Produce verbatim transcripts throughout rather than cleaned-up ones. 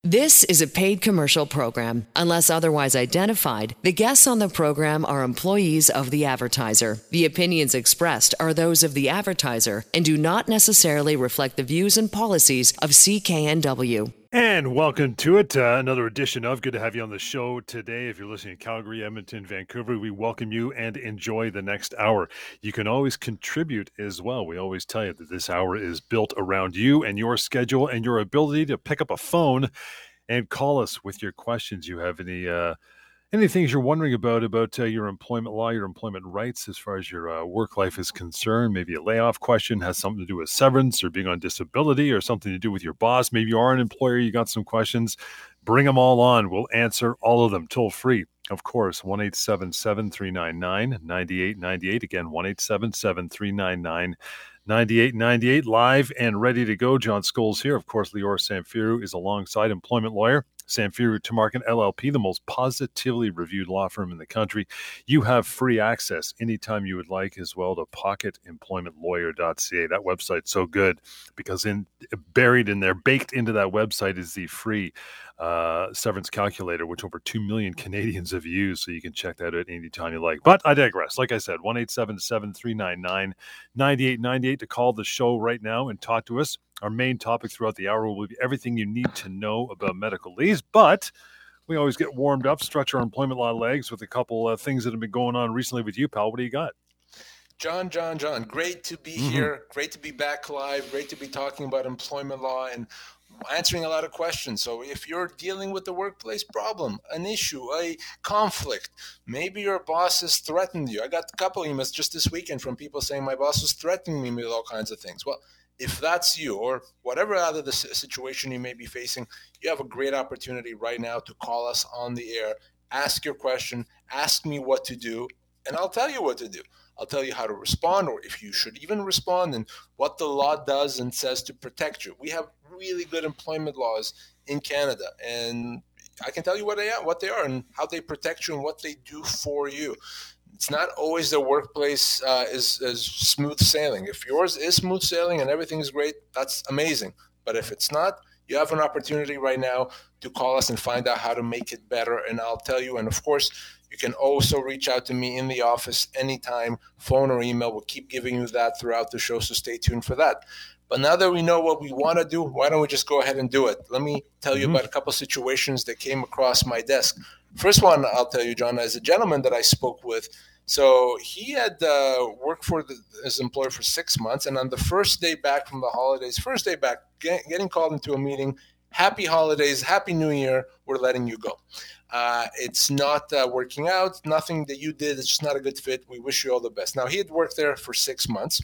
This is a paid commercial program. Unless otherwise identified, the guests on the program are employees of the advertiser. The opinions expressed are those of the advertiser and do not necessarily reflect the views and policies of C K N W. And welcome to it. Uh, another edition of Good to have you on the show today. If you're listening to Calgary, Edmonton, Vancouver, we welcome you and enjoy the next hour. You can always contribute as well. We always tell you that this hour is built around you and your schedule and your ability to pick up a phone and call us with your questions. You have any uh, any things you're wondering about, about uh, your employment law, your employment rights as far as your uh, work life is concerned. Maybe a layoff question has something to do with severance or being on disability or something to do with your boss. Maybe you are an employer, you got some questions. Bring them all on. We'll answer all of them toll free. Of course, one eight seven seven, three nine nine, nine eight nine eight. Again, one eight seven seven, three nine nine, nine eight nine eight. Live and ready to go. John Scholes here. Of course, Lior Samfiru is alongside employment lawyer Samfiru Tumarkin L L P, the most positively reviewed law firm in the country. You have free access anytime you would like as well to pocket employment lawyer dot c a. That website's so good because in buried in there, baked into that website is the free uh, severance calculator, which over two million Canadians have used. So you can check that out anytime you like. But I digress. Like I said, one eight seven seven, three nine nine, nine eight nine eight to call the show right now and talk to us. Our main topic throughout the hour will be everything you need to know about medical leaves, but we always get warmed up, stretch our employment law legs with a couple of things that have been going on recently with you, pal. What do you got? John, John, John, great to be mm-hmm. here. Great to be back live. Great to be talking about employment law and answering a lot of questions. So if you're dealing with a workplace problem, an issue, a conflict, maybe your boss has threatened you. I got a couple emails just this weekend from people saying my boss was threatening me with all kinds of things. Well, if that's you or whatever other the situation you may be facing, you have a great opportunity right now to call us on the air, ask your question, ask me what to do, and I'll tell you what to do. I'll tell you how to respond or if you should even respond and what the law does and says to protect you. We have really good employment laws in Canada, and I can tell you what they are, what they are and how they protect you and what they do for you. It's not always the workplace uh, is, is smooth sailing. If yours is smooth sailing and everything is great, that's amazing. But if it's not, you have an opportunity right now to call us and find out how to make it better. And I'll tell you. And of course, you can also reach out to me in the office anytime, phone or email. We'll keep giving you that throughout the show, so stay tuned for that. But now that we know what we want to do, why don't we just go ahead and do it? Let me tell you mm-hmm. about a couple of situations that came across my desk. First one, I'll tell you, John, as a gentleman that I spoke with. So he had uh, worked for the, his employer for six months. And on the first day back from the holidays, first day back, get, getting called into a meeting, happy holidays, happy new year, we're letting you go. Uh, it's not uh, working out. Nothing that you did, it's just not a good fit. We wish you all the best. Now, he had worked there for six months.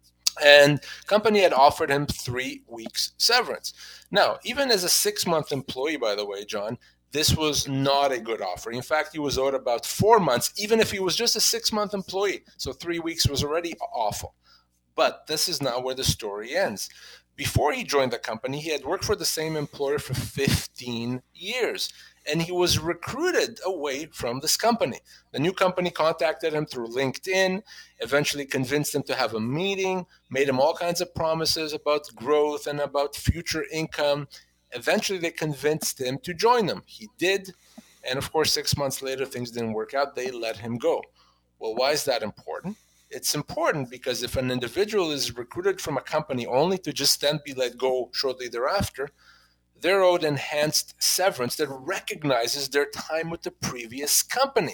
And company had offered him three weeks severance. Now, even as a six-month employee, by the way, John, this was not a good offer. In fact, he was owed about four months, even if he was just a six-month employee. So three weeks was already awful. But this is not where the story ends. Before he joined the company, he had worked for the same employer for fifteen years. And he was recruited away from this company. The new company contacted him through LinkedIn, eventually convinced him to have a meeting, made him all kinds of promises about growth and about future income. Eventually, they convinced him to join them. He did. And of course, six months later, things didn't work out. They let him go. Well, why is that important? It's important because if an individual is recruited from a company only to just then be let go shortly thereafter, they're owed enhanced severance that recognizes their time with the previous company.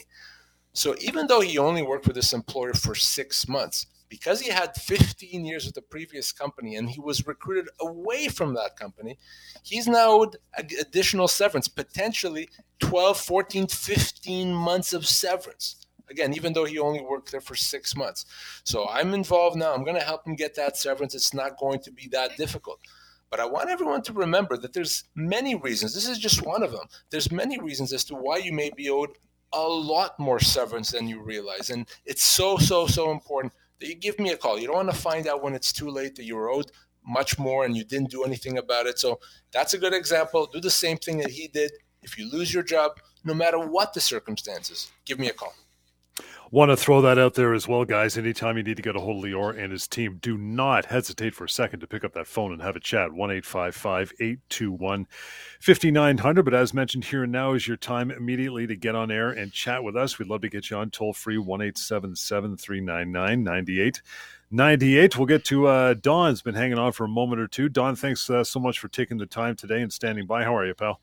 So even though he only worked with this employer for six months, because he had fifteen years with the previous company and he was recruited away from that company, he's now owed additional severance, potentially twelve, fourteen, fifteen months of severance. Again, even though he only worked there for six months. So I'm involved now. I'm going to help him get that severance. It's not going to be that difficult. But I want everyone to remember that there's many reasons. This is just one of them. There's many reasons as to why you may be owed a lot more severance than you realize. And it's so, so, so important that you give me a call. You don't want to find out when it's too late that you're owed much more and you didn't do anything about it. So that's a good example. Do the same thing that he did. If you lose your job, no matter what the circumstances, give me a call. Want to throw that out there as well, guys. Anytime you need to get a hold of Lior and his team, do not hesitate for a second to pick up that phone and have a chat. one eight five five, eight two one, five nine zero zero. But as mentioned, here and now is your time immediately to get on air and chat with us. We'd love to get you on toll-free, one eight seven seven, three nine nine, nine eight nine eight. We'll get to uh, Don's been hanging on for a moment or two. Don, thanks uh, so much for taking the time today and standing by. How are you, pal?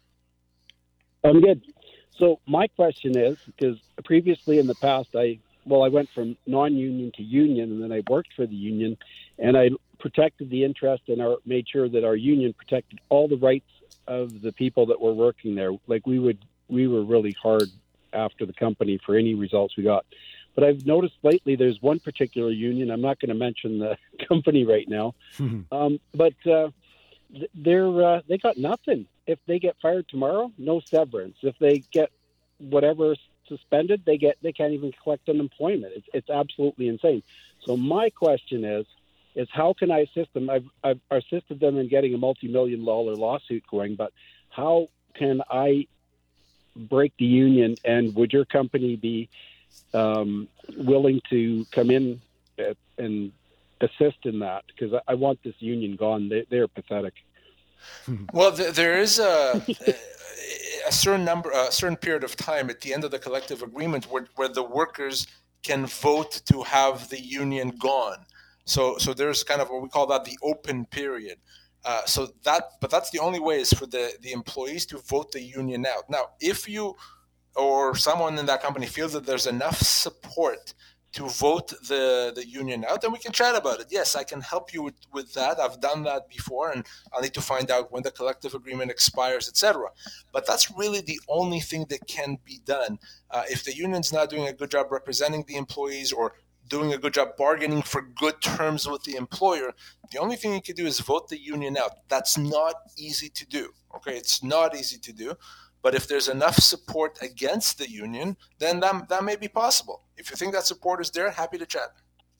I'm good. So my question is, because previously in the past, I well, I went from non-union to union, and then I worked for the union, and I protected the interest and our, made sure that our union protected all the rights of the people that were working there. Like we would, we were really hard after the company for any results we got. But I've noticed lately there's one particular union. I'm not going to mention the company right now, um, but uh, they're uh, they got nothing. If they get fired tomorrow, no severance. If they get whatever suspended, they get they can't even collect unemployment. It's, it's absolutely insane. So my question is, is how can I assist them? I've, I've assisted them in getting a multi-million dollar lawsuit going, but how can I break the union? And would your company be um, willing to come in and assist in that? Because I, I want this union gone. They, they're pathetic. Well, th- there is a, a certain number, a certain period of time at the end of the collective agreement where, where the workers can vote to have the union gone. So, so there's kind of what we call that the open period. Uh, so that, but that's the only way is for the, the employees to vote the union out. Now, if you or someone in that company feels that there's enough support to vote the, the union out, then we can chat about it. Yes, I can help you with, with that. I've done that before, and I'll need to find out when the collective agreement expires, et cetera. But that's really the only thing that can be done. Uh, if the union's not doing a good job representing the employees or doing a good job bargaining for good terms with the employer, the only thing you can do is vote the union out. That's not easy to do. Okay, it's not easy to do. But if there's enough support against the union, then that, that may be possible. If you think that support is there, happy to chat.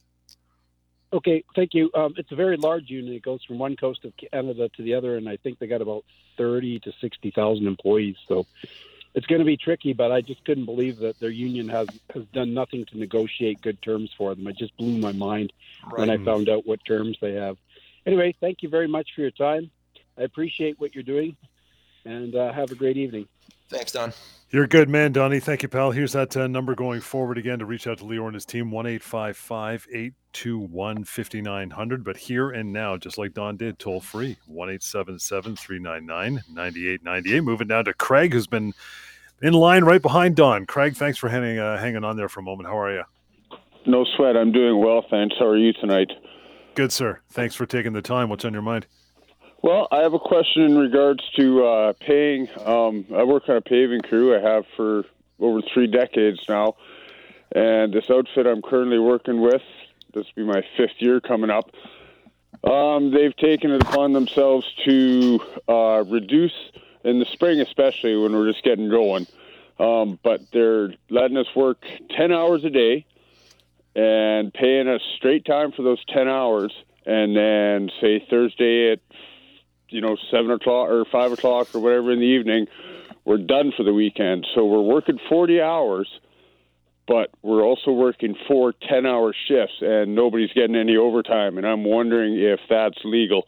Okay, thank you. Um, it's a very large union. It goes from one coast of Canada to the other, and I think they got about thirty to sixty thousand employees. So it's going to be tricky, but I just couldn't believe that their union has, has done nothing to negotiate good terms for them. It just blew my mind right. when I found out what terms they have. Anyway, thank you very much for your time. I appreciate what you're doing, and uh, have a great evening. Thanks, Don. You're a good man, Donnie. Thank you, pal. Here's that uh, number going forward again to reach out to Lior and his team, one eight five five, eight two one, five nine zero zero. But here and now, just like Don did, toll free, one eight seven seven, three nine nine, nine eight nine eight. Moving down to Craig, who's been in line right behind Don. Craig, thanks for hanging, uh, hanging on there for a moment. How are you? No sweat. I'm doing well, thanks. How are you tonight? Good, sir. Thanks for taking the time. What's on your mind? Well, I have a question in regards to uh, paying. Um, I work on a paving crew. I have for over three decades now. And this outfit I'm currently working with, this will be my fifth year coming up, um, they've taken it upon themselves to uh, reduce, in the spring especially when we're just getting going, um, but they're letting us work ten hours a day and paying us straight time for those ten hours. And then, say, Thursday at you know, seven o'clock or five o'clock or whatever in the evening, we're done for the weekend. So we're working forty hours, but we're also working four ten-hour shifts, and nobody's getting any overtime. And I'm wondering if that's legal.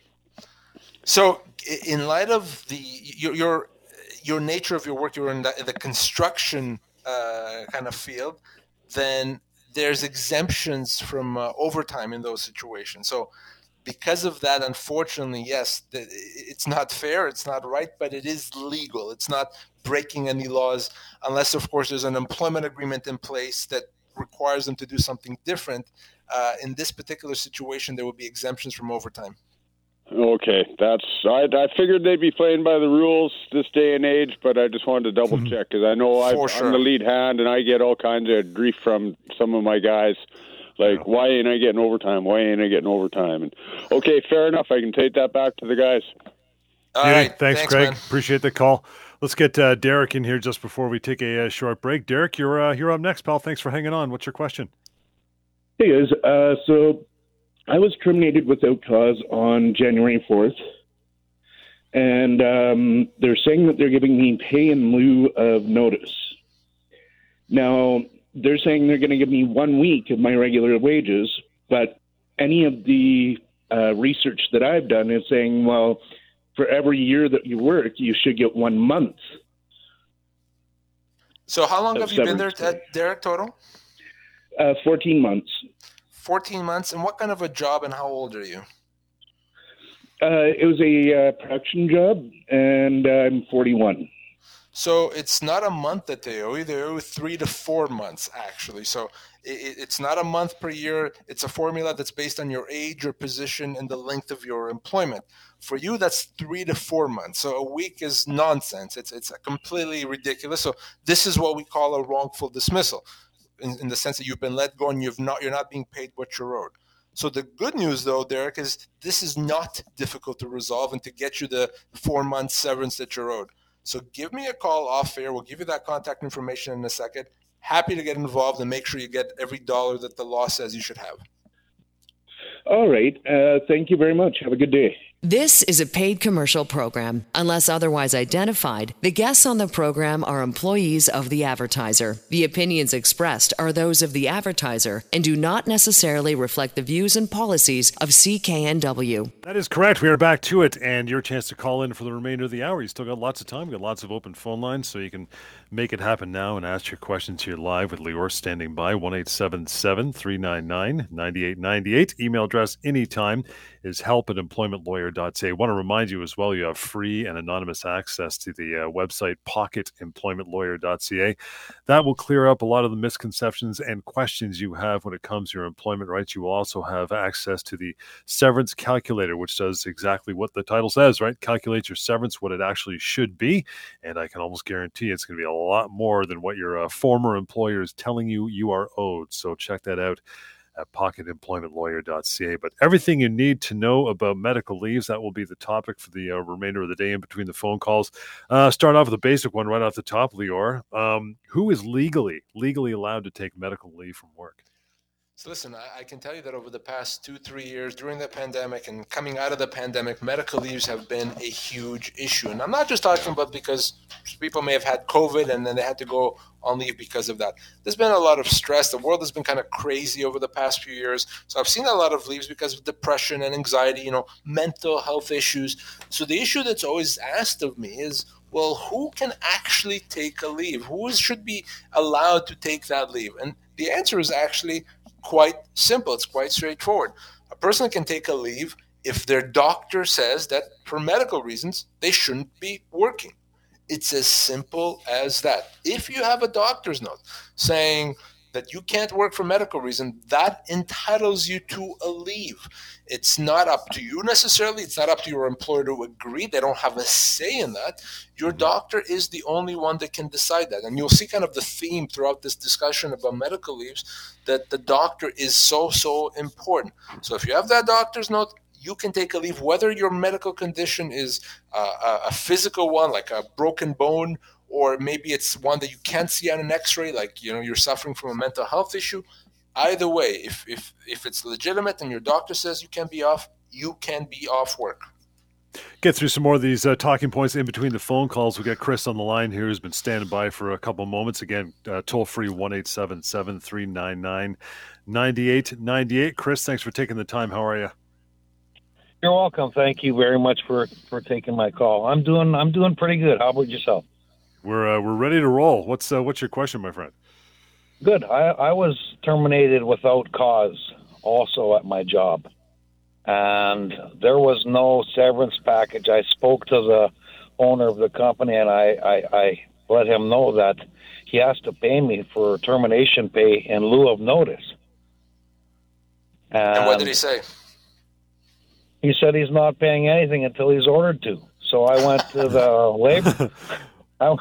So, in light of the your your, your nature of your work, you're in the, the construction uh, kind of field, then there's exemptions from uh, overtime in those situations. So, because of that, unfortunately, yes, it's not fair, it's not right, but it is legal. It's not breaking any laws unless, of course, there's an employment agreement in place that requires them to do something different. Uh, in this particular situation, there will be exemptions from overtime. Okay, that's I, I figured they'd be playing by the rules this day and age, but I just wanted to double check because I know I, sure. I'm the lead hand and I get all kinds of grief from some of my guys. Like, yeah. Why ain't I getting overtime? Why ain't I getting overtime? And okay, fair enough. I can take that back to the guys. All yeah, right. Thanks, thanks Craig. Man. Appreciate the call. Let's get uh, Derek in here just before we take a uh, short break. Derek, you're uh, you're up next, pal. Thanks for hanging on. What's your question? Hey, guys. Uh, so I was terminated without cause on January fourth, and um, they're saying that they're giving me pay in lieu of notice. Now, they're saying they're going to give me one week of my regular wages, but any of the uh, research that I've done is saying, well, for every year that you work, you should get one month. So how long have you been there, severance pay. at Derek, total? Uh, fourteen months. fourteen months. And what kind of a job and how old are you? Uh, it was a uh, production job, and uh, I'm forty-one. So it's not a month that they owe you. They owe three to four months, actually. So it, it's not a month per year. It's a formula that's based on your age, your position, and the length of your employment. For you, that's three to four months. So a week is nonsense. It's it's completely ridiculous. So this is what we call a wrongful dismissal, in, in the sense that you've been let go and you've not you're not being paid what you're owed. So the good news, though, Derek, is this is not difficult to resolve and to get you the four month severance that you're owed. So give me a call off air. We'll give you that contact information in a second. Happy to get involved and make sure you get every dollar that the law says you should have. All right. Uh, thank you very much. Have a good day. This is a paid commercial program. Unless otherwise identified, the guests on the program are employees of the advertiser. The opinions expressed are those of the advertiser and do not necessarily reflect the views and policies of C K N W. That is correct. We are back to it, and your chance to call in for the remainder of the hour. You still got lots of time. We've got lots of open phone lines, so you can make it happen now and ask your questions here live with Lior standing by. one eight seven seven, three nine nine, nine eight nine eight. Email address anytime is help at employment lawyer dot c a. I want to remind you as well, you have free and anonymous access to the uh, website pocket employment lawyer dot c a. That will clear up a lot of the misconceptions and questions you have when it comes to your employment rights. You will also have access to the severance calculator, which does exactly what the title says, right? Calculates your severance, what it actually should be. And I can almost guarantee it's going to be a lot more than what your uh, former employer is telling you you are owed. So check that out at pocket employment lawyer dot c a. But everything you need to know about medical leaves, that will be the topic for the uh, remainder of the day in between the phone calls. Uh, start off with a basic one right off the top, Lior. Um, who is legally, legally allowed to take medical leave from work? So listen, I, I can tell you that over the past two, three years during the pandemic and coming out of the pandemic, medical leaves have been a huge issue. And I'm not just talking about because people may have had COVID and then they had to go on leave because of that. There's been a lot of stress. The world has been kind of crazy over the past few years. So I've seen a lot of leaves because of depression and anxiety, you know, mental health issues. So the issue that's always asked of me is, well, who can actually take a leave? Who should be allowed to take that leave? And the answer is actually quite simple. It's quite straightforward. A person can take a leave if their doctor says that for medical reasons, they shouldn't be working. It's as simple as that. If you have a doctor's note saying that you can't work for medical reason, that entitles you to a leave. It's not up to you necessarily. It's not up to your employer to agree. They don't have a say in that. Your doctor is the only one that can decide that. And you'll see kind of the theme throughout this discussion about medical leaves, that the doctor is so, so important. So if you have that doctor's note, you can take a leave, whether your medical condition is uh, a physical one, like a broken bone, or maybe it's one that you can't see on an x-ray, like, you know, you're suffering from a mental health issue. Either way, if if if it's legitimate and your doctor says you can be off, you can be off work. Get through some more of these uh, talking points in between the phone calls. We've got Chris on the line here who's been standing by for a couple moments. Again, uh, toll-free one eight seven seven, three nine nine, nine eight nine eight. Chris, thanks for taking the time. How are you? You're welcome. Thank you very much for, for taking my call. I'm doing I'm doing pretty good. How about yourself? We're uh, we're ready to roll. What's uh, what's your question, my friend? Good. I, I was terminated without cause also at my job, and there was no severance package. I spoke to the owner of the company, and I, I, I let him know that he has to pay me for termination pay in lieu of notice. And, and what did he say? He said he's not paying anything until he's ordered to. So I went to the labor... I,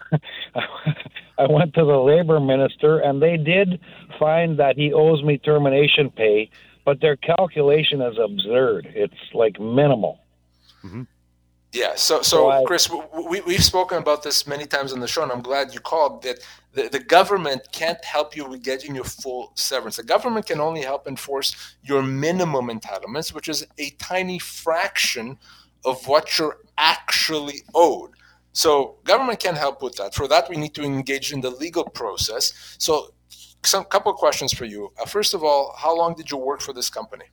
I went to the labor minister, and they did find that he owes me termination pay, but their calculation is absurd. It's like minimal. Mm-hmm. Yeah. So, so, so I, Chris, we, we've spoken about this many times on the show, and I'm glad you called. That the, the government can't help you with getting your full severance. The government can only help enforce your minimum entitlements, which is a tiny fraction of what you're actually owed. So government can help with that. For that, we need to engage in the legal process. So some couple of questions for you. Uh, first of all, how long did you work for this company?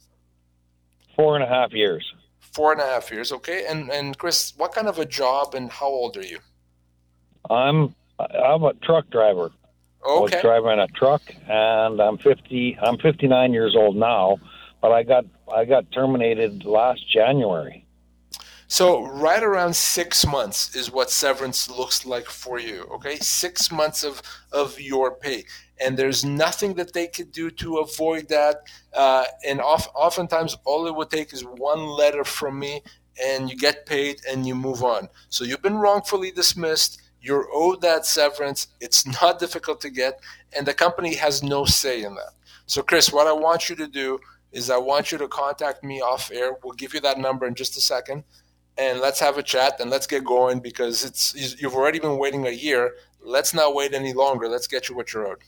Four and a half years. Four and a half years, okay. And and Chris, what kind of a job and how old are you? I'm I'm a truck driver. Okay. I was driving a truck, and I'm fifty. I'm fifty-nine years old now, but I got I got terminated last January. So right around six months is what severance looks like for you, okay? Six months of, of your pay. And there's nothing that they could do to avoid that. Uh, and oft, oftentimes all it would take is one letter from me and you get paid and you move on. So you've been wrongfully dismissed. You're owed that severance. It's not difficult to get. And the company has no say in that. So Chris, what I want you to do is I want you to contact me off air. We'll give you that number in just a second. And let's have a chat and let's get going because it's you've already been waiting a year. Let's not wait any longer. Let's get you what you're owed.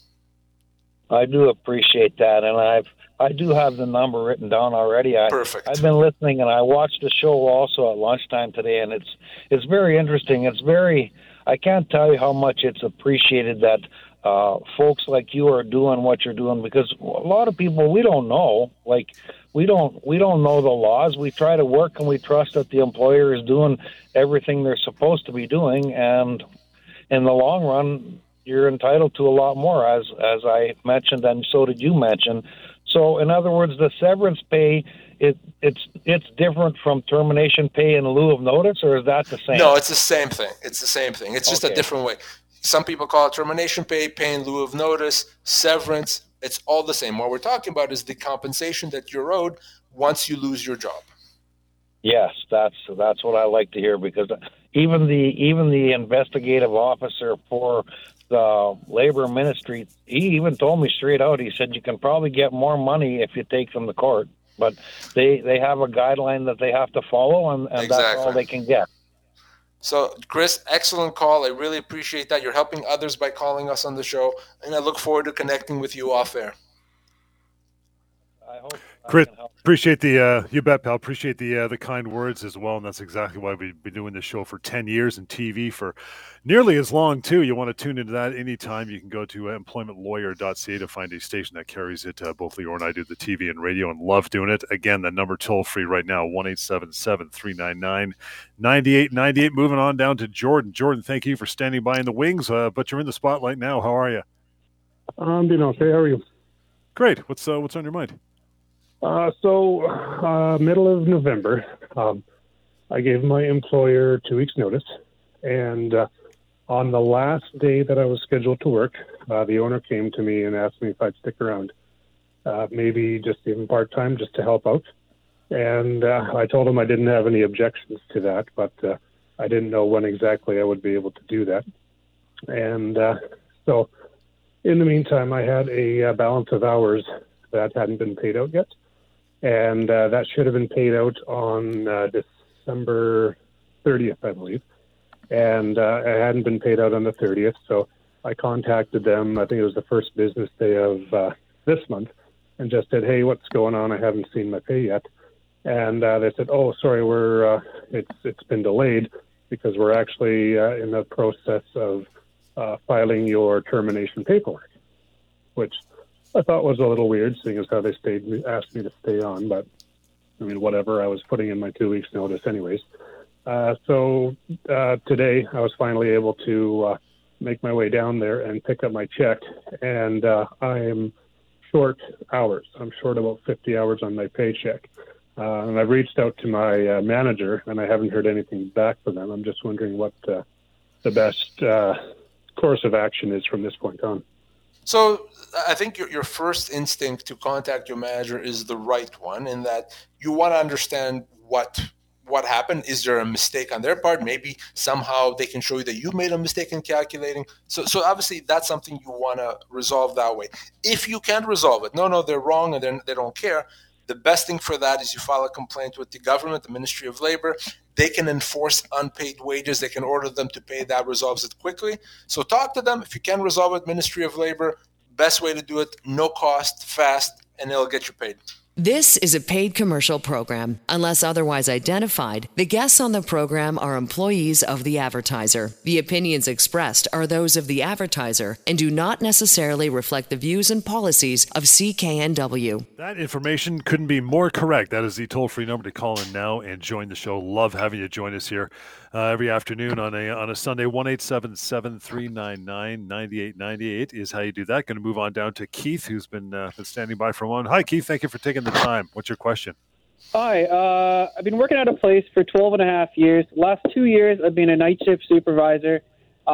I do appreciate that, and I've I do have the number written down already. I, Perfect. I've been listening, and I watched the show also at lunchtime today, and it's it's very interesting. It's very I can't tell you how much it's appreciated that uh, folks like you are doing what you're doing because a lot of people we don't know like. We don't we don't know the laws. We try to work and we trust that the employer is doing everything they're supposed to be doing. And in the long run, you're entitled to a lot more, as as I mentioned, and so did you mention. So, in other words, the severance pay it it's it's different from termination pay in lieu of notice, or is that the same? No, it's the same thing. It's the same thing. It's just okay. a different way. Some people call it termination pay, pay in lieu of notice, severance. It's all the same. What we're talking about is the compensation that you're owed once you lose your job. Yes, that's that's what I like to hear because even the even the investigative officer for the labor ministry, he even told me straight out. He said you can probably get more money if you take them to court, but they they have a guideline that they have to follow, and, and exactly. that's all they can get. So, Chris, excellent call. I really appreciate that. You're helping others by calling us on the show, and I look forward to connecting with you off air. I hope Chris, appreciate the, uh, you bet, pal. Appreciate the uh, the kind words as well, and that's exactly why we've been doing this show for ten years and T V for nearly as long, too. You want to tune into that anytime. You can go to employment lawyer dot c a to find a station that carries it. Uh, both Leor and I do the T V and radio and love doing it. Again, the number toll-free right now, one eight seven seven, three nine nine, nine eight nine eight. Moving on down to Jordan. Jordan, thank you for standing by in the wings, uh, but you're in the spotlight now. How are you? I'm doing okay. How are you? Great. What's uh, what's on your mind? Uh, so, uh, middle of November, um, I gave my employer two weeks' notice, and uh, on the last day that I was scheduled to work, uh, the owner came to me and asked me if I'd stick around, uh, maybe just even part-time, just to help out. And uh, I told him I didn't have any objections to that, but uh, I didn't know when exactly I would be able to do that. And uh, so, in the meantime, I had a uh, balance of hours that hadn't been paid out yet. And uh, that should have been paid out on uh, December thirtieth, I believe. And uh, it hadn't been paid out on the thirtieth, so I contacted them, I think it was the first business day of uh, this month, and just said, hey, what's going on? I haven't seen my pay yet. And uh, they said, oh, sorry, we're uh, it's it's been delayed because we're actually uh, in the process of uh, filing your termination paperwork, which I thought was a little weird, seeing as how they stayed, asked me to stay on, but I mean, whatever, I was putting in my two weeks notice anyways. Uh, so uh, today I was finally able to uh, make my way down there and pick up my check, and uh, I'm short hours. I'm short about fifty hours on my paycheck. Uh, and I've reached out to my uh, manager, and I haven't heard anything back from them. I'm just wondering what uh, the best uh, course of action is from this point on. So I think your, your first instinct to contact your manager is the right one, in that you want to understand what what happened. Is there a mistake on their part? Maybe somehow they can show you that you made a mistake in calculating. So so obviously that's something you want to resolve that way. If you can't resolve it, no, no, they're wrong and they're, they don't care, the best thing for that is you file a complaint with the government, the Ministry of Labor. They can enforce unpaid wages. They can order them to pay. That resolves it quickly. So talk to them. If you can resolve it, Ministry of Labor, best way to do it, no cost, fast, and it'll get you paid. This is a paid commercial program. Unless otherwise identified, the guests on the program are employees of the advertiser. The opinions expressed are those of the advertiser and do not necessarily reflect the views and policies of C K N W. That information couldn't be more correct. That is the toll-free number to call in now and join the show. Love having you join us here uh, every afternoon on a on a Sunday. one eight seven seven, three nine nine, nine eight nine eight is how you do that. Going to move on down to Keith, who's been, uh, been standing by for a moment. Hi, Keith. Thank you for taking the time. What's your question? Hi. Uh, I've been working at a place for twelve and a half years. Last two years, I've been a night shift supervisor.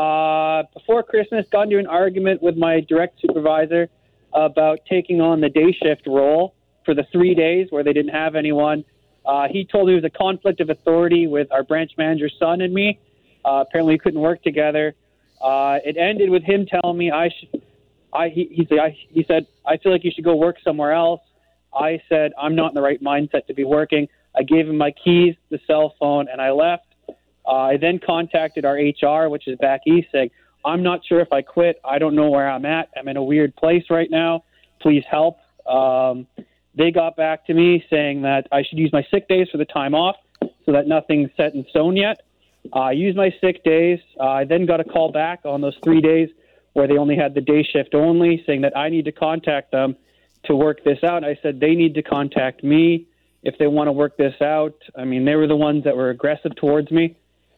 Uh, before Christmas, got into an argument with my direct supervisor about taking on the day shift role for the three days where they didn't have anyone. Uh, he told me it was a conflict of authority with our branch manager's son and me. Uh, apparently, we couldn't work together. Uh, it ended with him telling me I should. I he he said, I, he said I feel like you should go work somewhere else. I said I'm not in the right mindset to be working. I gave him my keys, the cell phone, and I left. Uh, I then contacted our H R, which is back east, saying, I'm not sure if I quit. I don't know where I'm at. I'm in a weird place right now. Please help. Um, they got back to me saying that I should use my sick days for the time off so that nothing's set in stone yet. Uh, I used my sick days. Uh, I then got a call back on those three days where they only had the day shift only, saying that I need to contact them to work this out. I said they need to contact me if they want to work this out. I mean, they were the ones that were aggressive towards me.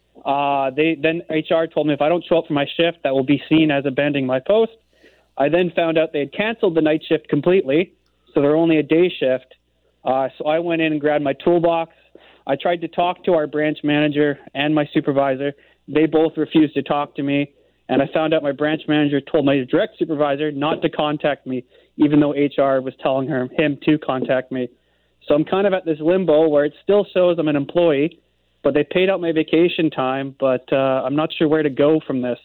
Uh, they then H R told me if I don't show up for my shift, that will be seen as abandoning my post. I then found out they had canceled the night shift completely, so they're only a day shift. Uh, so I went in and grabbed my toolbox. I tried to talk to our branch manager and my supervisor. They both refused to talk to me, and I found out my branch manager told my direct supervisor not to contact me, even though H R was telling her him to contact me. So I'm kind of at this limbo where it still shows I'm an employee, but they paid out my vacation time, but uh, I'm not sure where to go from this.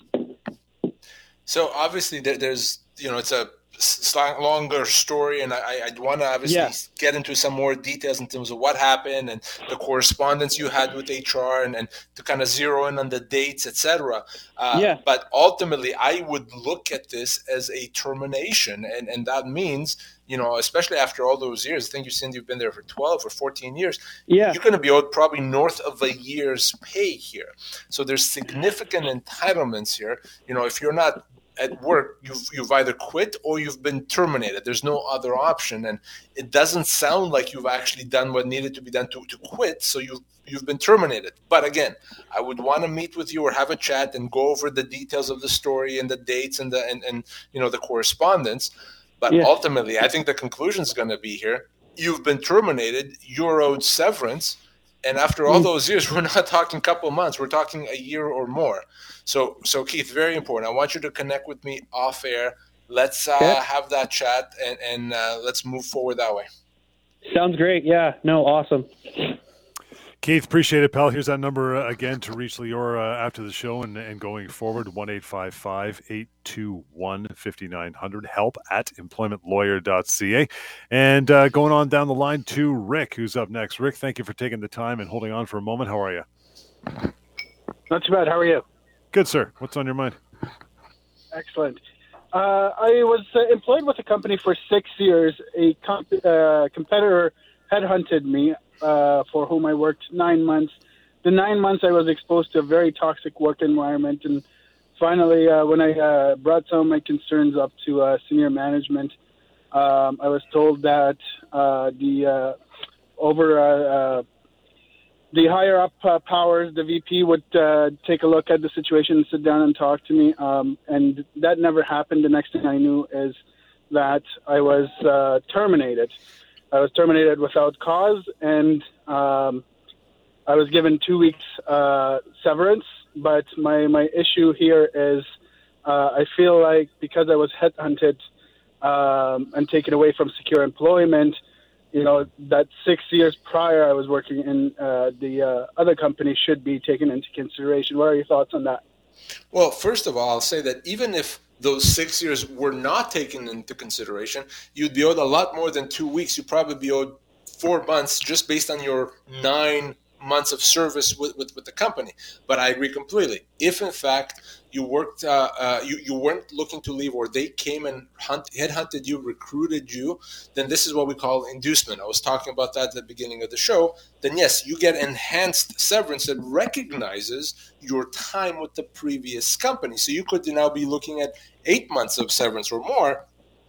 So obviously there, there's, you know, it's a longer story, and I, I want to obviously yeah. get into some more details in terms of what happened and the correspondence you had with H R and, and to kind of zero in on the dates, et cetera. Uh, yeah. But ultimately, I would look at this as a termination, and, and that means, you know, especially after all those years, I think you said you've been there for twelve or fourteen years, yeah. you're going to be owed probably north of a year's pay here. So there's significant entitlements here. You know, if you're not at work, you've you've either quit or you've been terminated. There's no other option, and it doesn't sound like you've actually done what needed to be done to, to quit, so you've, you've been terminated. But again, I would want to meet with you or have a chat and go over the details of the story and the dates and the and, and you know the correspondence. But yeah. ultimately, I think the conclusion is going to be here. You've been terminated, you're owed severance, and after all mm. those years, we're not talking a couple months, we're talking a year or more. So, so Keith, very important. I want you to connect with me off air. Let's uh, yeah. have that chat and, and uh, let's move forward that way. Sounds great. Yeah, no, awesome. Keith, appreciate it, pal. Here's that number uh, again to reach Lior uh, after the show and, and going forward, one eight five five, eight two one, five nine zero zero, help at employment lawyer dot c a. And uh, going on down the line to Rick, who's up next. Rick, thank you for taking the time and holding on for a moment. How are you? Not too bad. How are you? Good, sir. What's on your mind? Excellent. Uh, I was uh, employed with a company for six years. A comp- uh, competitor headhunted me, uh, for whom I worked nine months. The nine months I was exposed to a very toxic work environment. And finally, uh, when I uh, brought some of my concerns up to uh, senior management, um, I was told that uh, the uh, over uh, uh, the higher up uh, powers, the V P, would uh, take a look at the situation and sit down and talk to me. Um, and that never happened. The next thing I knew is that I was uh, terminated. I was terminated without cause, and um, I was given two weeks uh, severance. But my, my issue here is uh, I feel like because I was headhunted um, and taken away from secure employment, you know, that six years prior I was working in uh, the uh, other company should be taken into consideration. What are your thoughts on that? Well, first of all, I'll say that even if those six years were not taken into consideration, you'd be owed a lot more than two weeks. You'd probably be owed four months just based on your nine months of service with, with, with the company. But I agree completely. If in fact you worked, uh, uh, you, you weren't looking to leave, or they came and hunt, headhunted you, recruited you, then this is what we call inducement. I was talking about that at the beginning of the show. Then yes, you get enhanced severance that recognizes your time with the previous company. So you could now be looking at eight months of severance or more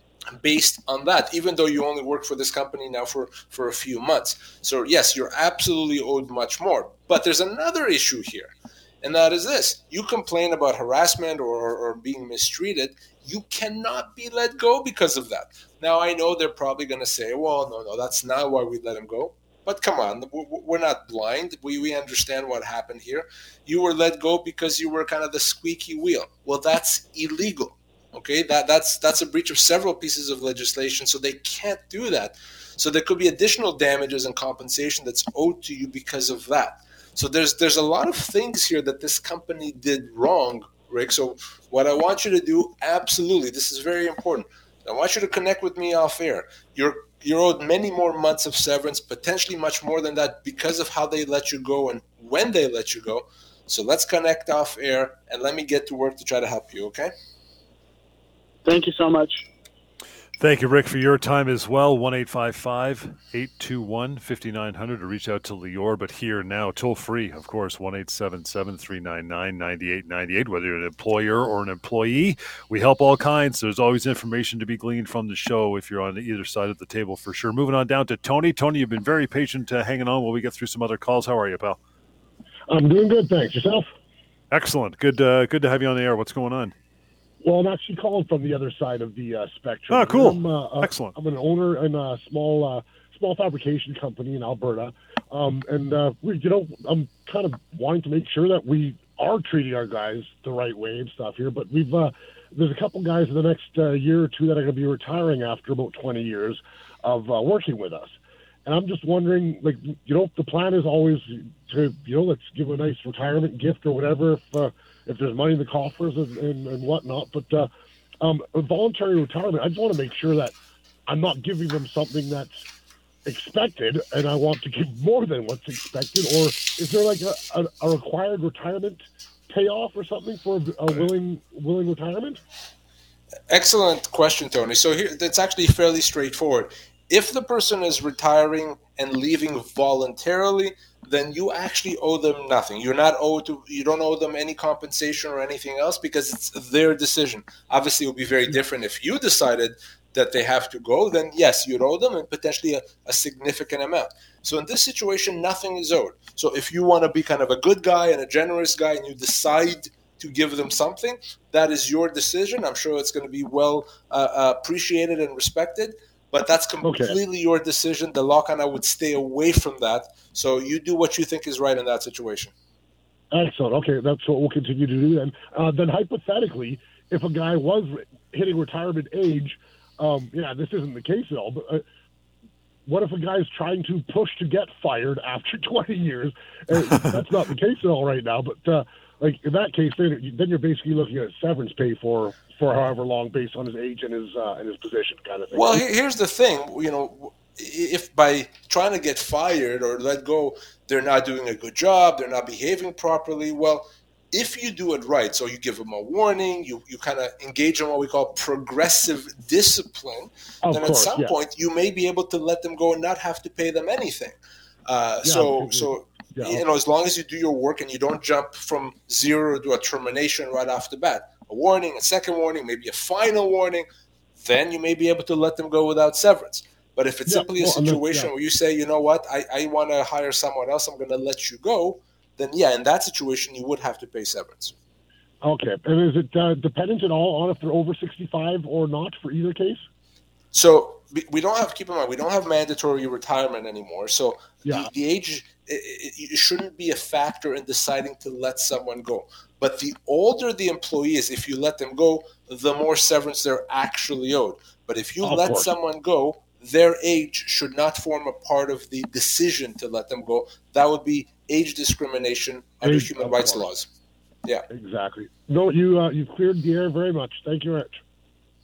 based on that, even though you only work for this company now for, for a few months. So yes, you're absolutely owed much more. But there's another issue here, and that is this. You complain about harassment or, or being mistreated. You cannot be let go because of that. Now, I know they're probably going to say, well, no, no, that's not why we let him go. But come on, we're not blind. We, we understand what happened here. You were let go because you were kind of the squeaky wheel. Well, that's illegal. Okay, that, that's that's a breach of several pieces of legislation, so they can't do that. So there could be additional damages and compensation that's owed to you because of that. So there's there's a lot of things here that this company did wrong, Rick. So what I want you to do, absolutely, this is very important. I want you to connect with me off air. You're you're owed many more months of severance, potentially much more than that, because of how they let you go and when they let you go. So let's connect off air, and let me get to work to try to help you, okay? Thank you so much. Thank you, Rick, for your time as well. one eight five five, eight two one, five nine zero zero to reach out to Lior. But here now, toll free, of course, one eight seven seven, three nine nine, nine eight nine eight. Whether you're an employer or an employee, we help all kinds. There's always information to be gleaned from the show if you're on either side of the table, for sure. Moving on down to Tony. Tony, you've been very patient uh, hanging on while we get through some other calls. How are you, pal? I'm doing good, thanks. Yourself? Excellent. Good, uh, good to have you on the air. What's going on? Well, I'm actually calling from the other side of the uh, spectrum. Oh, cool. I'm, uh, Excellent. I'm an owner in a small uh, small fabrication company in Alberta. Um, and, uh, we, you know, I'm kind of wanting to make sure that we are treating our guys the right way and stuff here. But we've uh, there's a couple guys in the next uh, year or two that are going to be retiring after about twenty years of uh, working with us. And I'm just wondering, like, you know, the plan is always to, you know, let's give a nice retirement gift or whatever if, uh, if there's money in the coffers and, and, and whatnot. But uh, um, a voluntary retirement, I just want to make sure that I'm not giving them something that's expected and I want to give more than what's expected. Or is there like a, a, a required retirement payoff or something for a willing willing retirement? Excellent question, Tony. So here, that's actually fairly straightforward. If the person is retiring and leaving voluntarily, then you actually owe them nothing. You're not owed to, you don't owe them any compensation or anything else because it's their decision. Obviously, it would be very different if you decided that they have to go, then yes, you'd owe them and potentially a, a significant amount. So in this situation, nothing is owed. So if you want to be kind of a good guy and a generous guy and you decide to give them something, that is your decision. I'm sure it's going to be well uh, appreciated and respected. But that's completely okay. Your decision. The law kind of would stay away from that. So you do what you think is right in that situation. Excellent. Okay, that's what we'll continue to do then. Uh, then hypothetically, if a guy was hitting retirement age, um, yeah, this isn't the case at all, but uh, what if a guy's trying to push to get fired after twenty years? Uh, that's not the case at all right now, but uh, like in that case, then, then you're basically looking at severance pay for for however long based on his age and his uh, and his position kind of thing. Well, here's the thing, you know, if by trying to get fired or let go, they're not doing a good job, they're not behaving properly, well, if you do it right, so you give them a warning, you, you kind of engage in what we call progressive discipline, of then course, at some yeah. point you may be able to let them go and not have to pay them anything. Uh, yeah, so, so yeah. you know, as long as you do your work and you don't jump from zero to a termination right off the bat, a warning, a second warning, maybe a final warning, then you may be able to let them go without severance. But if it's yeah, simply a well, situation yeah. where you say, you know what, I, I want to hire someone else, I'm going to let you go, then yeah, in that situation, you would have to pay severance. Okay. And is it uh, dependent at all on if they're over sixty-five or not for either case? So we don't have, keep in mind, we don't have mandatory retirement anymore. So yeah. the, the age, it, it shouldn't be a factor in deciding to let someone go. But the older the employee is, if you let them go, the more severance they're actually owed. But if you of let course. someone go, their age should not form a part of the decision to let them go. That would be age discrimination under age, human rights course. laws. Yeah, exactly. No, you uh, you've cleared the air very much. Thank you, Rich.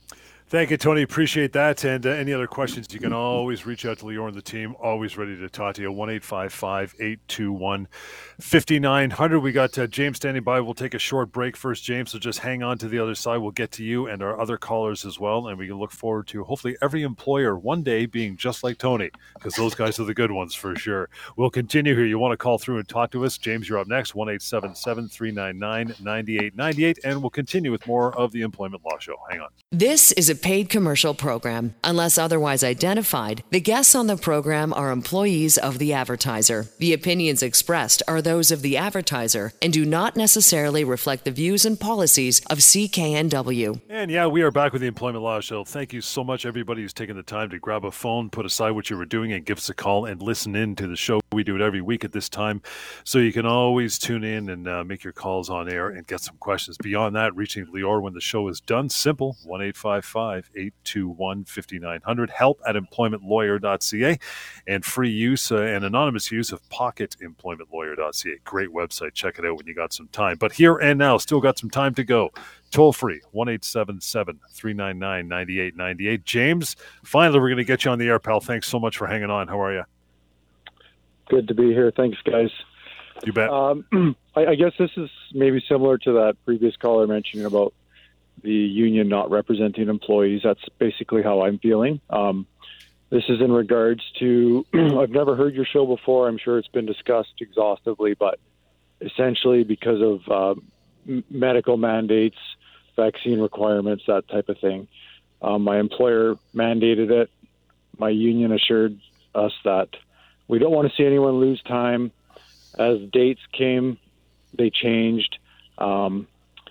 Thank you, Tony. Appreciate that. And uh, any other questions, you can always reach out to Lior and the team. Always ready to talk to you. one eight five five, eight two one, five nine zero zero. We got uh, James standing by. We'll take a short break first, James, so just hang on to the other side. We'll get to you and our other callers as well, and we can look forward to hopefully every employer one day being just like Tony, because those guys are the good ones for sure. We'll continue here. You want to call through and talk to us. James, you're up next, one eight seven seven, three nine nine, nine eight nine eight, and we'll continue with more of the Employment Law Show. Hang on. This is a paid commercial program. Unless otherwise identified, the guests on the program are employees of the advertiser. The opinions expressed are those of the advertiser and do not necessarily reflect the views and policies of C K N W. And yeah, we are back with the Employment Law Show. Thank you so much, everybody who's taken the time to grab a phone, put aside what you were doing, and give us a call and listen in to the show. We do it every week at this time, so you can always tune in and uh, make your calls on air and get some questions. Beyond that, reaching Lior when the show is done, simple, one eight five five, eight two one, five nine zero zero, help at employment lawyer dot c a, and free use uh, and anonymous use of pocket employment lawyer dot c a. Great website. Check it out when you got some time. But here and now, still got some time to go. Toll free, one eight seven seven, three nine nine, nine eight nine eight. James, finally, we're going to get you on the air, pal. Thanks so much for hanging on. How are you? Good to be here. Thanks, guys. You bet. Um, I, I guess this is maybe similar to that previous caller mentioning about the union not representing employees. That's basically how I'm feeling. Um, this is in regards to, I've never heard your show before. I'm sure it's been discussed exhaustively, but essentially because of uh, m- medical mandates, vaccine requirements, that type of thing, um, my employer mandated it. My union assured us that we don't want to see anyone lose time. As dates came, they changed. Um,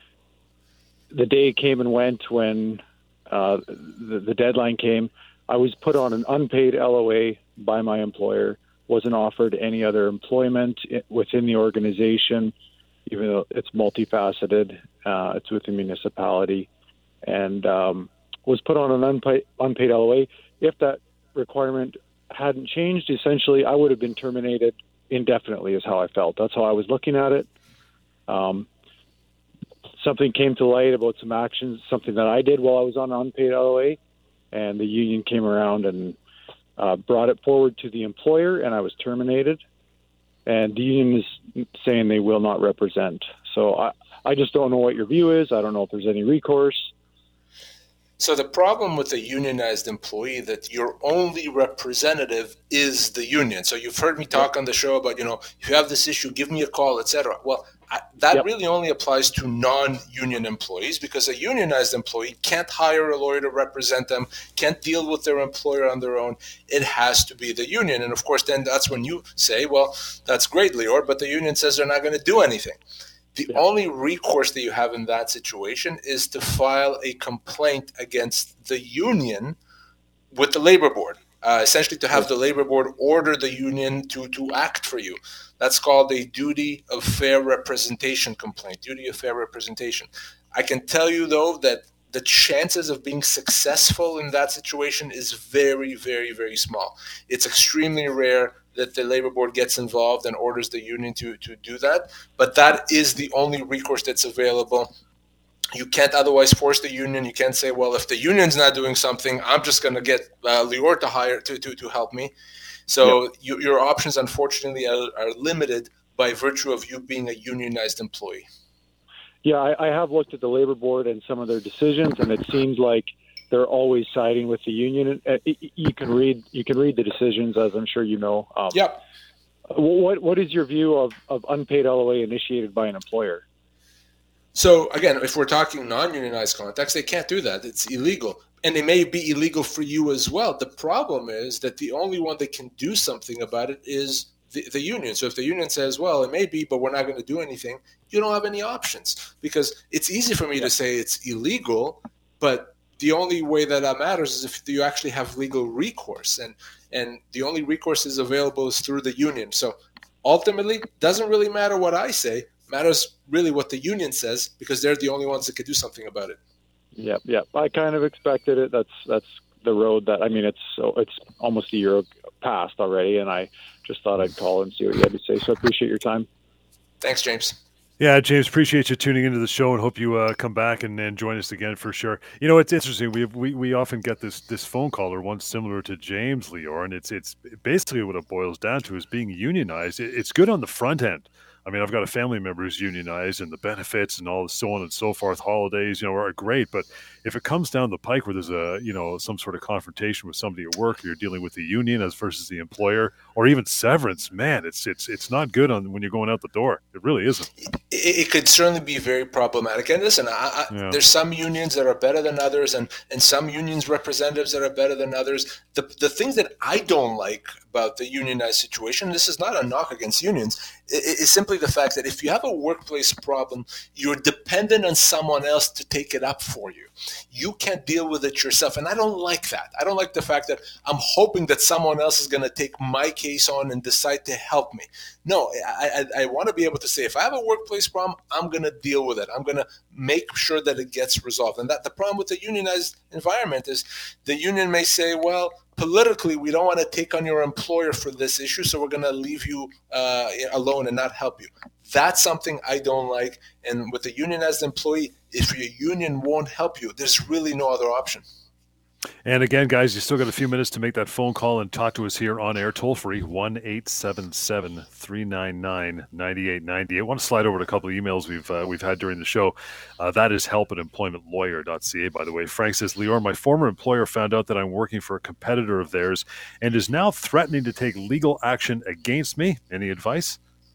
the day came and went when uh, the, the deadline came. I was put on an unpaid L O A by my employer, wasn't offered any other employment within the organization, even though it's multifaceted. Uh, it's with the municipality, and um, was put on an unpaid, unpaid L O A. If that requirement hadn't changed, essentially, I would have been terminated indefinitely is how I felt. That's how I was looking at it. Um, something came to light about some actions, something that I did while I was on an unpaid L O A, and the union came around and uh, brought it forward to the employer, and I was terminated. And the union is saying they will not represent. So I, I just don't know what your view is. I don't know if there's any recourse. So the problem with a unionized employee that your only representative is the union. So you've heard me talk on the show about, you know, if you have this issue, give me a call, et cetera. Well, I, that yep. really only applies to non-union employees, because a unionized employee can't hire a lawyer to represent them, can't deal with their employer on their own. It has to be the union. And of course, then that's when you say, well, that's great, Lior, but the union says they're not going to do anything. The yeah. only recourse that you have in that situation is to file a complaint against the union with the labor board, uh, essentially to have the labor board order the union to, to act for you. That's called a duty of fair representation complaint, duty of fair representation. I can tell you, though, that the chances of being successful in that situation is very, very, very small. It's extremely rare that the labor board gets involved and orders the union to, to do that. But that is the only recourse that's available. You can't otherwise force the union. You can't say, well, if the union's not doing something, I'm just going to get uh, Lior to hire to, to, to help me. So yep. you, your options, unfortunately, are, are limited by virtue of you being a unionized employee. Yeah, I, I have looked at the labor board and some of their decisions, and it seems like they're always siding with the union. You can read you can read the decisions, as I'm sure you know. Um, yep. What what is your view of, of unpaid L O A initiated by an employer? So again, if we're talking non-unionized contacts, they can't do that. It's illegal, and they may be illegal for you as well. The problem is that the only one that can do something about it is the, the union. So if the union says, well, it may be, but we're not going to do anything, you don't have any options, because it's easy for me yeah. to say it's illegal, but the only way that that matters is if you actually have legal recourse, and and the only recourse is available is through the union. So ultimately, doesn't really matter what I say, matters really what the union says, because they're the only ones that could do something about it. Yeah, yeah. I kind of expected it. That's that's the road that, I mean, it's so it's almost a year past already, and I just thought I'd call and see what you had to say. So I appreciate your time. Thanks, James. Yeah, James, appreciate you tuning into the show and hope you uh, come back and, and join us again for sure. You know, it's interesting. We we we often get this this phone call or one similar to James, Lior, and it's it's basically what it boils down to is being unionized. It, it's good on the front end. I mean, I've got a family member who's unionized, and the benefits and all so on and so forth, holidays, you know, are great. But if it comes down the pike where there's a, you know, some sort of confrontation with somebody at work, or you're dealing with the union as versus the employer, or even severance, man, it's it's it's not good on when you're going out the door. It really isn't. It, it could certainly be very problematic. And listen, I, I, yeah. there's some unions that are better than others, and and some unions representatives that are better than others. The the things that I don't like about the unionized situation, this is not a knock against unions, it, it's simply the fact that if you have a workplace problem, you're dependent on someone else to take it up for you. You can't deal with it yourself. And I don't like that. I don't like the fact that I'm hoping that someone else is going to take my case on and decide to help me. No, I, I, I want to be able to say, if I have a workplace problem, I'm going to deal with it. I'm going to make sure that it gets resolved. And that the problem with the unionized environment is the union may say, well, politically, we don't want to take on your employer for this issue, so we're going to leave you uh, alone and not help you. That's something I don't like. And with a unionized employee, if your union won't help you, there's really no other option. And again, guys, you still got a few minutes to make that phone call and talk to us here on air, toll free, one eight seven seven, three nine nine, nine eight nine eight. I want to slide over to a couple of emails we've uh, we've had during the show. Uh, that is help at employment lawyer dot c a, by the way. Frank says, Lior, my former employer found out that I'm working for a competitor of theirs and is now threatening to take legal action against me. Any advice?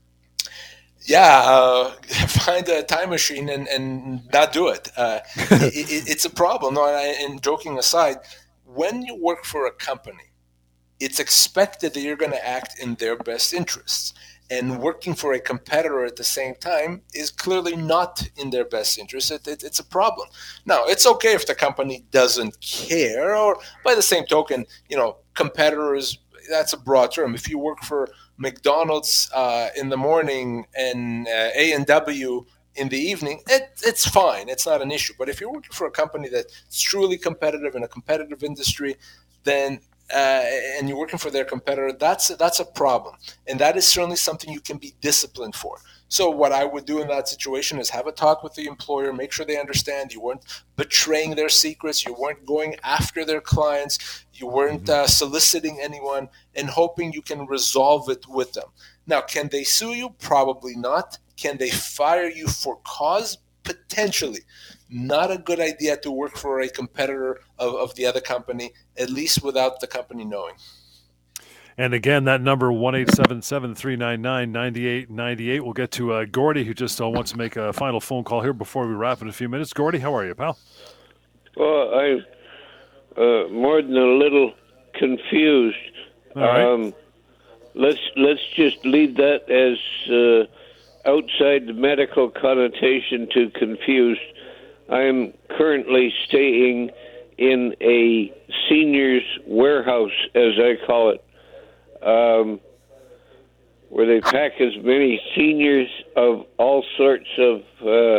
Yeah, uh, find a time machine and, and not do it. Uh, it, it. It's a problem. No, and, and joking aside, when you work for a company, it's expected that you're going to act in their best interests. And working for a competitor at the same time is clearly not in their best interest. It, it, it's a problem. Now, it's okay if the company doesn't care, or by the same token, you know, competitors, that's a broad term. If you work for McDonald's uh, in the morning and uh, A and W in the evening, it, it's fine. It's not an issue. But if you're working for a company that's truly competitive in a competitive industry, then uh, and you're working for their competitor, that's that's a problem. And that is certainly something you can be disciplined for. So what I would do in that situation is have a talk with the employer, make sure they understand you weren't betraying their secrets, you weren't going after their clients, you weren't uh, soliciting anyone, and hoping you can resolve it with them. Now, can they sue you? Probably not. Can they fire you for cause? Potentially. Not a good idea to work for a competitor of, of the other company, at least without the company knowing. And again, that number, one eight seven seven, three nine nine, nine eight nine eight. We'll get to uh, Gordy, who just uh, wants to make a final phone call here before we wrap in a few minutes. Gordy, how are you, pal? Well, I'm uh, more than a little confused. All right. Um, let's, let's just leave that as uh, outside the medical connotation to confused. I'm currently staying in a seniors warehouse, as I call it. Um, where they pack as many seniors of all sorts of uh,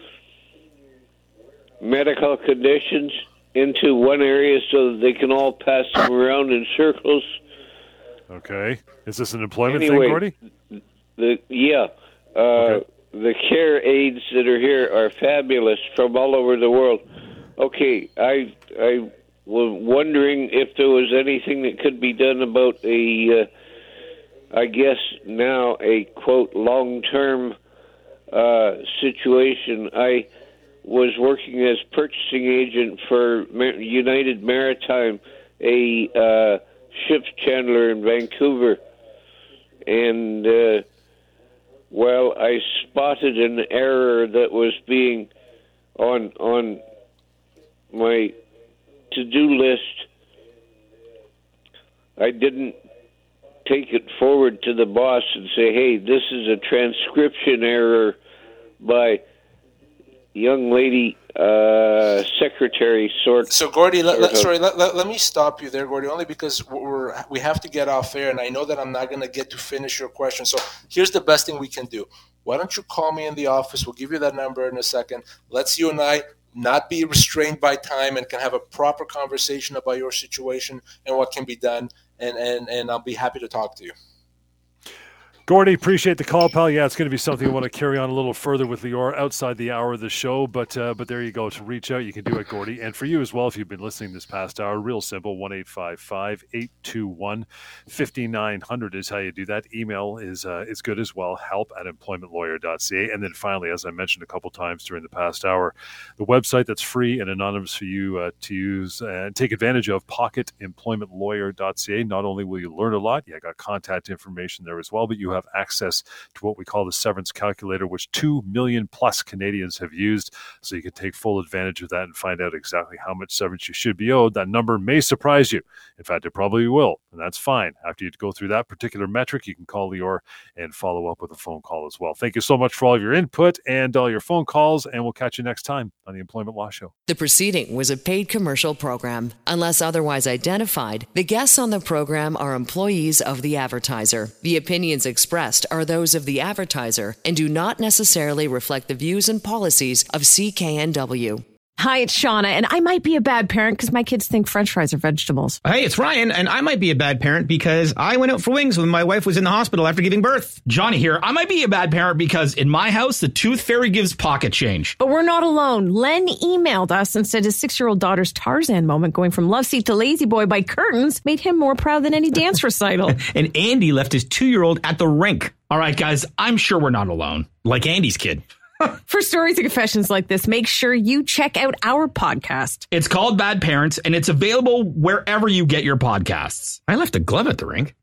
medical conditions into one area so that they can all pass them around in circles. Okay. Is this an employment anyway, thing, Gordy? The, yeah. Uh, okay. The care aides that are here are fabulous from all over the world. Okay, I... I was wondering if there was anything that could be done about a, uh, I guess now a, quote, long-term uh, situation. I was working as purchasing agent for United Maritime, a uh, ship chandler in Vancouver. And, uh, well, I spotted an error that was being on on my to-do list. I didn't take it forward to the boss and say, hey, this is a transcription error by young lady uh, secretary sort. So, Gordy, let, sort let, of. sorry, let, let, let me stop you there, Gordy, only because we're we have to get off air, and I know that I'm not going to get to finish your question. So here's the best thing we can do. Why don't you call me in the office? We'll give you that number in a second. Let's you and I not be restrained by time and can have a proper conversation about your situation and what can be done, and, and, and I'll be happy to talk to you. Gordy, appreciate the call, pal. Yeah, it's going to be something I want to carry on a little further with Lior outside the hour of the show, but uh, but there you go. To reach out, you can do it, Gordy. And for you as well, if you've been listening this past hour, real simple, one eight five five, eight two one, five nine zero zero is how you do that. Email is uh, is good as well, help at employment lawyer dot c a. And then finally, as I mentioned a couple times during the past hour, the website that's free and anonymous for you uh, to use and take advantage of, pocket employment lawyer dot c a. Not only will you learn a lot, you got contact information there as well, but you have access to what we call the severance calculator, which two million plus Canadians have used. So you can take full advantage of that and find out exactly how much severance you should be owed. That number may surprise you. In fact, it probably will, and that's fine. After you go through that particular metric, you can call Lior and follow up with a phone call as well. Thank you so much for all of your input and all your phone calls, and we'll catch you next time on the Employment Law Show. The proceeding was a paid commercial program. Unless otherwise identified, the guests on the program are employees of the advertiser. The opinions expressed are those of the advertiser and do not necessarily reflect the views and policies of C K N W. Hi, it's Shauna, and I might be a bad parent because my kids think French fries are vegetables. Hey, it's Ryan, and I might be a bad parent because I went out for wings when my wife was in the hospital after giving birth. Johnny here. I might be a bad parent because in my house, the tooth fairy gives pocket change. But we're not alone. Len emailed us and said his six-year-old daughter's Tarzan moment going from love seat to lazy boy by curtains made him more proud than any dance recital. And Andy left his two-year-old at the rink. All right, guys, I'm sure we're not alone. Like Andy's kid. For stories and confessions like this, make sure you check out our podcast. It's called Bad Parents, and it's available wherever you get your podcasts. I left a glove at the rink.